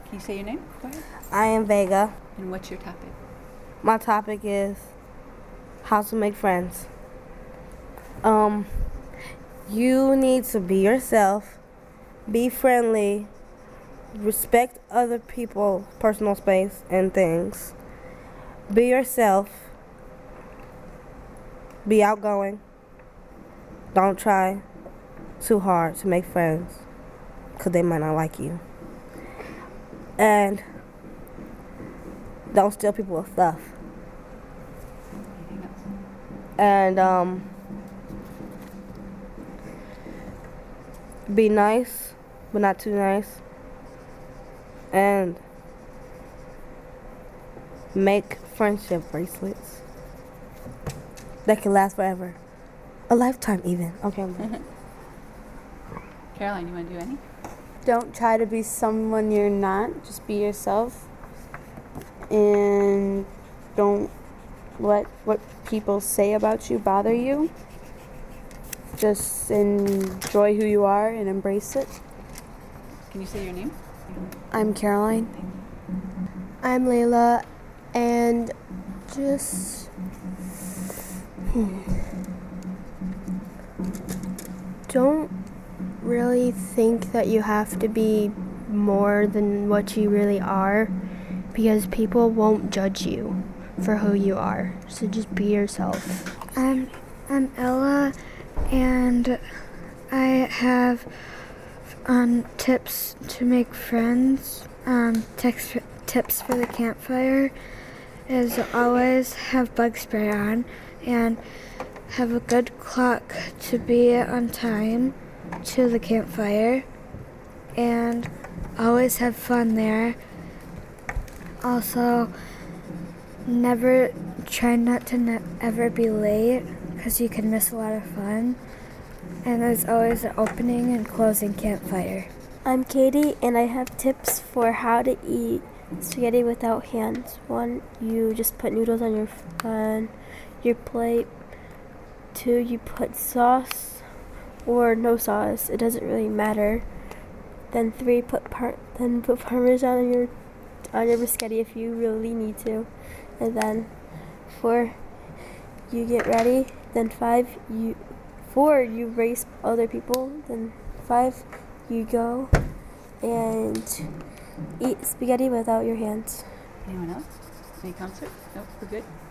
Can you say your name? Go ahead. I am Vega. And what's your topic? My topic is how to make friends. You need to be yourself, be friendly, respect other people's personal space and things. Be yourself. Be outgoing. Don't try too hard to make friends because they might not like you. And don't steal people's stuff. Anything else? And be nice, but not too nice. And make friendship bracelets that can last forever. A lifetime even. Okay. Caroline, you want to do any? Don't try to be someone you're not. Just be yourself. And don't let what people say about you bother you. Just enjoy who you are and embrace it. Can you say your name? I'm Caroline. I'm Layla, and just don't really think that you have to be more than what you really are, because people won't judge you for who you are. So just be yourself. I'm Ella, and I have tips to make friends. Tips for the campfire is always have bug spray on and have a good clock to be on time to the campfire, and always have fun there. Also, try not to ever be late, because you can miss a lot of fun. And there's always an opening and closing campfire. I'm Katie, and I have tips for how to eat spaghetti without hands. 1, you just put noodles on your plate. 2, you put sauce or no sauce. It doesn't really matter. Then 3, put Parmesan on your biscotti if you really need to. And then 4, you get ready. Then 4, you race other people. Then 5, you go and eat spaghetti without your hands. Anyone else? Any concert? Nope, we're good.